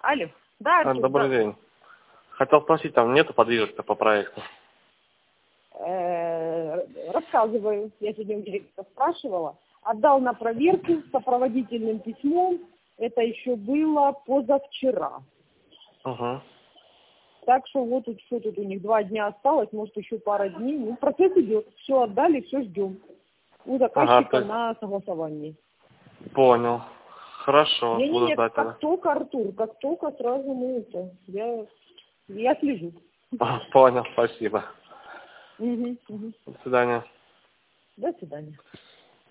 Алло. Да, Артур, Добрый день. Хотел спросить, там нету подвижек по проекту? Рассказываю. Я сегодня у директора спрашивала. Отдал на проверку с сопроводительным письмом. Это еще было позавчера. Угу. Так что вот тут, что тут у них 2 дня осталось, может еще пара дней. Ну, процесс идет. Все отдали, все ждем. У заказчика на согласование. Понял. Хорошо, буду Не-не-не, ждать тогда. как только, Артур, как только сразу мы это. Я слежу. Понял, спасибо. Угу. До свидания. До свидания.